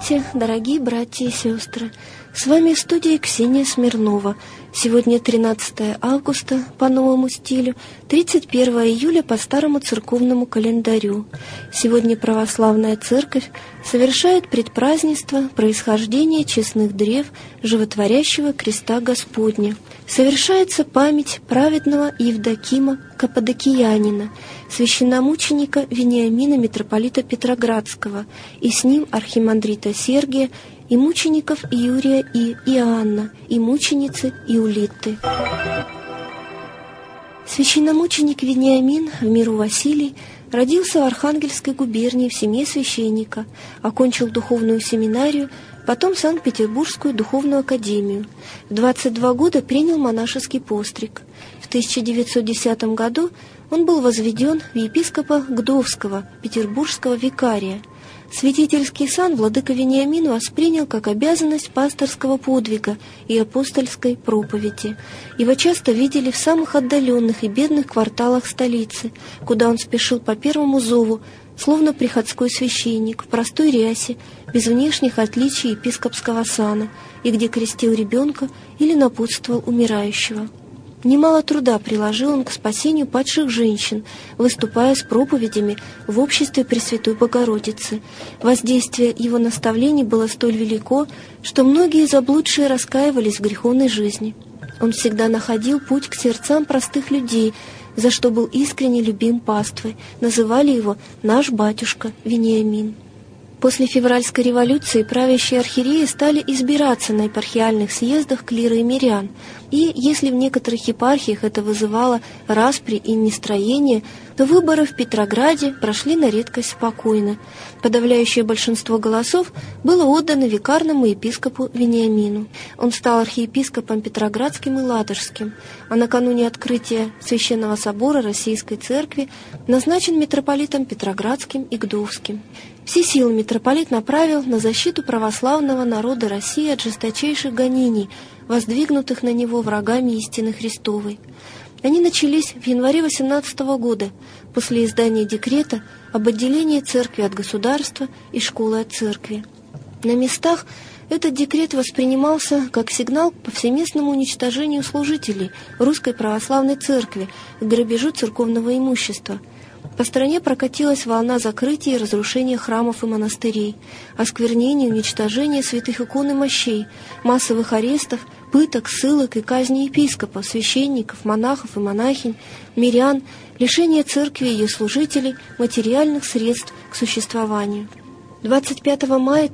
Здравствуйте, дорогие братья и сестры! С вами в студии Ксения Смирнова. Сегодня 13 августа по новому стилю, 31 июля по старому церковному календарю. Сегодня православная церковь совершает предпразднество происхождения честных древ животворящего креста Господня. Совершается память праведного Евдокима Каппадокиянина, священномученика Вениамина митрополита Петроградского, и с ним архимандрита Сергия, и мучеников Юрия и Иоанна, и мученицы Иулитты. Священномученик Вениамин, в миру Василий, родился в Архангельской губернии в семье священника, окончил духовную семинарию, потом Санкт-Петербургскую духовную академию. В 22 года принял монашеский постриг. В 1910 году он был возведен в епископа Гдовского, петербургского викария. Святительский сан владыка Вениамин воспринял как обязанность пасторского подвига и апостольской проповеди. Его часто видели в самых отдаленных и бедных кварталах столицы, куда он спешил по первому зову, словно приходской священник, в простой рясе, без внешних отличий епископского сана, и где крестил ребенка или напутствовал умирающего. Немало труда приложил он к спасению падших женщин, выступая с проповедями в обществе Пресвятой Богородицы. Воздействие его наставлений было столь велико, что многие заблудшие раскаивались в греховной жизни. Он всегда находил путь к сердцам простых людей, за что был искренне любим паствой. Называли его «наш батюшка Вениамин». После февральской революции правящие архиереи стали избираться на епархиальных съездах клира и мирян, и если в некоторых епархиях это вызывало распри и нестроение, то выборы в Петрограде прошли на редкость спокойно. Подавляющее большинство голосов было отдано викарному епископу Вениамину. Он стал архиепископом Петроградским и Ладожским, а накануне открытия Священного собора Российской Церкви назначен митрополитом Петроградским и Гдовским. Все силы митрополит направил на защиту православного народа России от жесточайших гонений, воздвигнутых на него врагами истины Христовой. Они начались в январе 18 года, после издания декрета об отделении церкви от государства и школы от церкви. На местах этот декрет воспринимался как сигнал к повсеместному уничтожению служителей Русской Православной Церкви, к грабежу церковного имущества. По стране прокатилась волна закрытия и разрушения храмов и монастырей, осквернения и уничтожения святых икон и мощей, массовых арестов, пыток, ссылок и казни епископов, священников, монахов и монахинь, мирян, лишения церкви и ее служителей материальных средств к существованию. 25 мая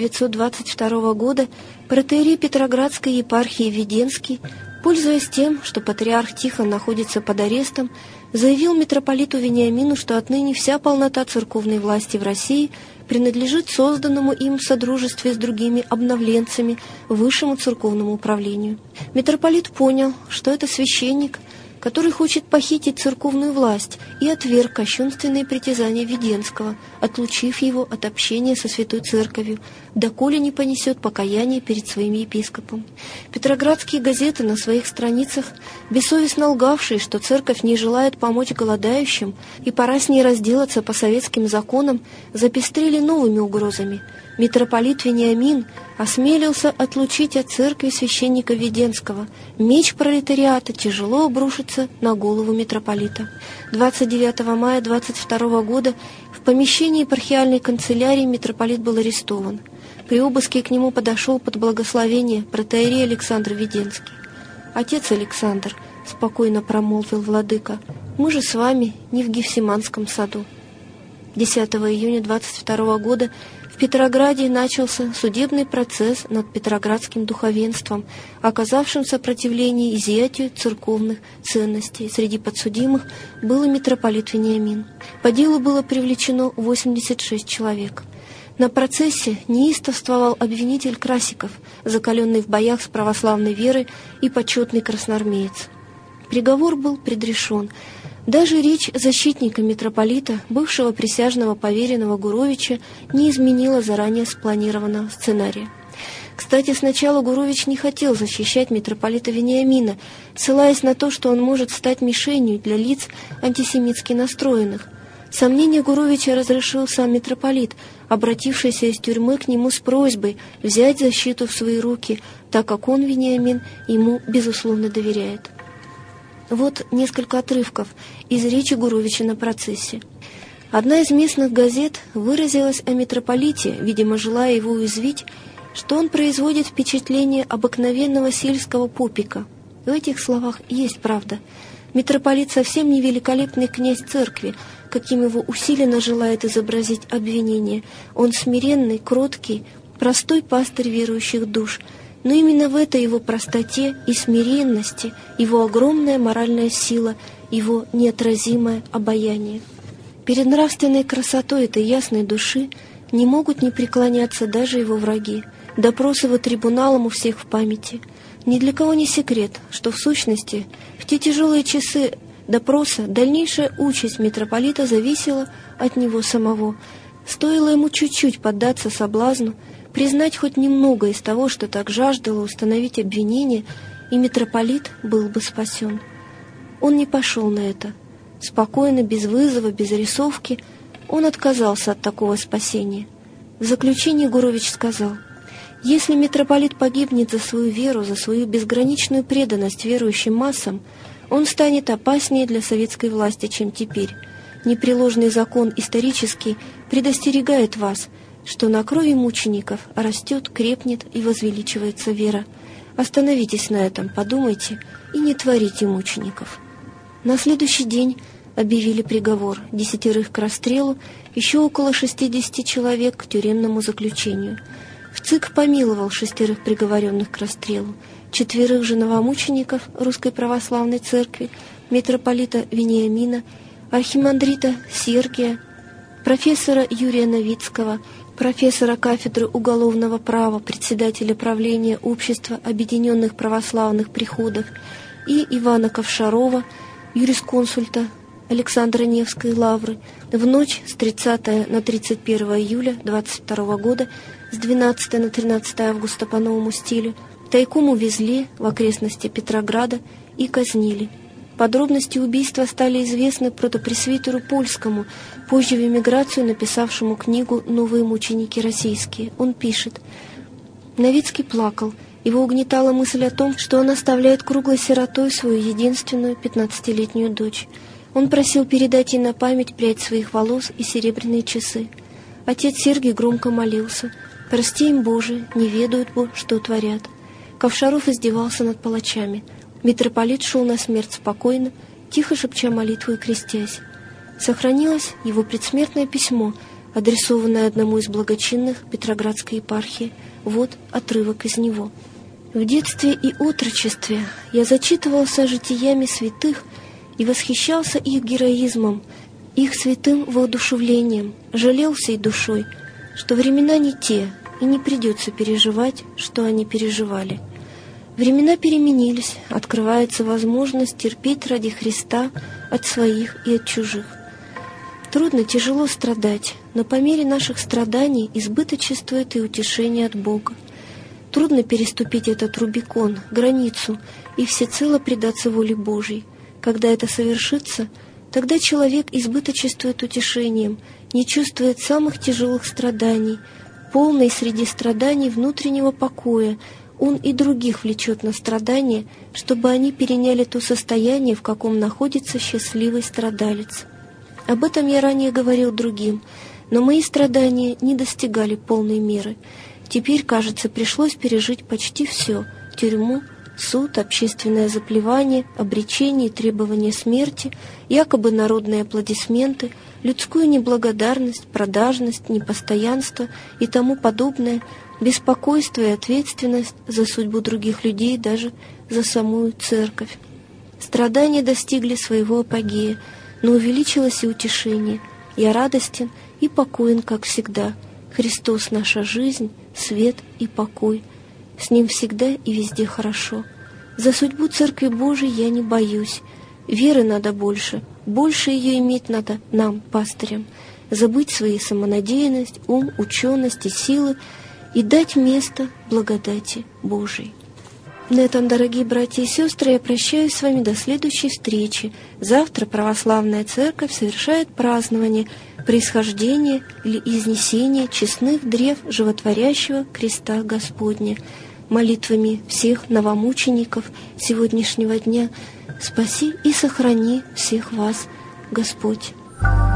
1922 года протоиерей Петроградской епархии Веденский, пользуясь тем, что патриарх Тихон находится под арестом, заявил митрополиту Вениамину, что отныне вся полнота церковной власти в России принадлежит созданному им в содружестве с другими обновленцами высшему церковному управлению. Митрополит понял, что это священник, который хочет похитить церковную власть, и отверг кощунственные притязания Веденского, отлучив его от общения со Святой Церковью, доколе не понесет покаяние перед своим епископом. Петроградские газеты на своих страницах, бессовестно лгавшие, что церковь не желает помочь голодающим и пора с ней разделаться по советским законам, запестрили новыми угрозами. Митрополит Вениамин осмелился отлучить от церкви священника Веденского. Меч пролетариата тяжело обрушится на голову митрополита. 29 мая 22 года в помещении епархиальной канцелярии митрополит был арестован. При обыске к нему подошел под благословение протоиерей Александр Веденский. «Отец Александр», — спокойно промолвил владыка, — «мы же с вами не в Гефсиманском саду». 10 июня 22 года в Петрограде начался судебный процесс над петроградским духовенством, оказавшим сопротивление изъятию церковных ценностей. Среди подсудимых был и митрополит Вениамин. По делу было привлечено 86 человек. На процессе неистовствовал обвинитель Красиков, закаленный в боях с православной верой и почетный красноармеец. Приговор был предрешен. Даже речь защитника митрополита, бывшего присяжного поверенного Гуровича, не изменила заранее спланированного сценария. Кстати, сначала Гурович не хотел защищать митрополита Вениамина, ссылаясь на то, что он может стать мишенью для лиц антисемитски настроенных. Сомнения Гуровича разрешил сам митрополит, обратившийся из тюрьмы к нему с просьбой взять защиту в свои руки, так как он, Вениамин, ему безусловно доверяет. Вот несколько отрывков из речи Гуровича на процессе. Одна из местных газет выразилась о митрополите, видимо, желая его уязвить, что он производит впечатление обыкновенного сельского попика. В этих словах есть правда. Митрополит совсем не великолепный князь церкви, каким его усиленно желает изобразить обвинение. Он смиренный, кроткий, простой пастырь верующих душ. Но именно в этой его простоте и смиренности его огромная моральная сила, его неотразимое обаяние. Перед нравственной красотой этой ясной души не могут не преклоняться даже его враги. Допросы его трибуналом у всех в памяти. Ни для кого не секрет, что в сущности в те тяжелые часы допроса дальнейшая участь митрополита зависела от него самого. Стоило ему чуть-чуть поддаться соблазну, признать хоть немного из того, что так жаждало установить обвинение, и митрополит был бы спасен. Он не пошел на это. Спокойно, без вызова, без рисовки, он отказался от такого спасения. В заключении Гурович сказал: «Если митрополит погибнет за свою веру, за свою безграничную преданность верующим массам, он станет опаснее для советской власти, чем теперь. Непреложный закон исторический предостерегает вас, что на крови мучеников растет, крепнет и возвеличивается вера. Остановитесь на этом, подумайте и не творите мучеников». На следующий день объявили приговор: 10 к расстрелу, еще около 60 человек к тюремному заключению. ВЦИК помиловал 6 приговоренных к расстрелу, 4 же новомучеников Русской Православной Церкви, митрополита Вениамина, архимандрита Сергия, профессора Юрия Новицкого, профессора кафедры уголовного права, председателя правления Общества Объединенных Православных Приходов, и Ивана Ковшарова, юрисконсульта Александра Невской лавры, в ночь с 30 на 31 июля 22 года, с 12 на 13 августа по новому стилю, тайком увезли в окрестности Петрограда и казнили. Подробности убийства стали известны протопресвитеру Польскому, позже в эмиграцию написавшему книгу «Новые мученики российские». Он пишет: «Новицкий плакал. Его угнетала мысль о том, что он оставляет круглой сиротой свою единственную 15-летнюю дочь. Он просил передать ей на память прядь своих волос и серебряные часы. Отец Сергий громко молился: «Прости им, Боже, не ведают, что творят». Ковшаров издевался над палачами. Митрополит шел на смерть спокойно, тихо шепча молитву и крестясь. Сохранилось его предсмертное письмо, адресованное одному из благочинных Петроградской епархии. Вот отрывок из него. «В детстве и отрочестве я зачитывался житиями святых и восхищался их героизмом, их святым воодушевлением, жалел всей душой, что времена не те, и не придется переживать, что они переживали. Времена переменились, открывается возможность терпеть ради Христа от своих и от чужих. Трудно, тяжело страдать, но по мере наших страданий избыточествует и утешение от Бога. Трудно переступить этот Рубикон, границу, и всецело предаться воле Божьей. Когда это совершится, тогда человек избыточествует утешением, не чувствует самых тяжелых страданий, полный среди страданий внутреннего покоя. Он и других влечет на страдания, чтобы они переняли то состояние, в каком находится счастливый страдалец. Об этом я ранее говорил другим, но мои страдания не достигали полной меры. Теперь, кажется, пришлось пережить почти все — тюрьму, суд, общественное заплевание, обречение и требование смерти, якобы народные аплодисменты, людскую неблагодарность, продажность, непостоянство и тому подобное, беспокойство и ответственность за судьбу других людей, даже за самую церковь. Страдания достигли своего апогея, но увеличилось и утешение. Я радостен и покоен, как всегда. Христос — наша жизнь, свет и покой. С Ним всегда и везде хорошо. За судьбу Церкви Божией я не боюсь. Веры надо больше, больше ее иметь надо нам, пастырям. Забыть свои самонадеянность, ум, ученость и силы и дать место благодати Божией. На этом, дорогие братья и сестры, я прощаюсь с вами до следующей встречи. Завтра Православная Церковь совершает празднование происхождения или изнесения честных древ животворящего креста Господня. Молитвами всех новомучеников сегодняшнего дня спаси и сохрани всех вас, Господь.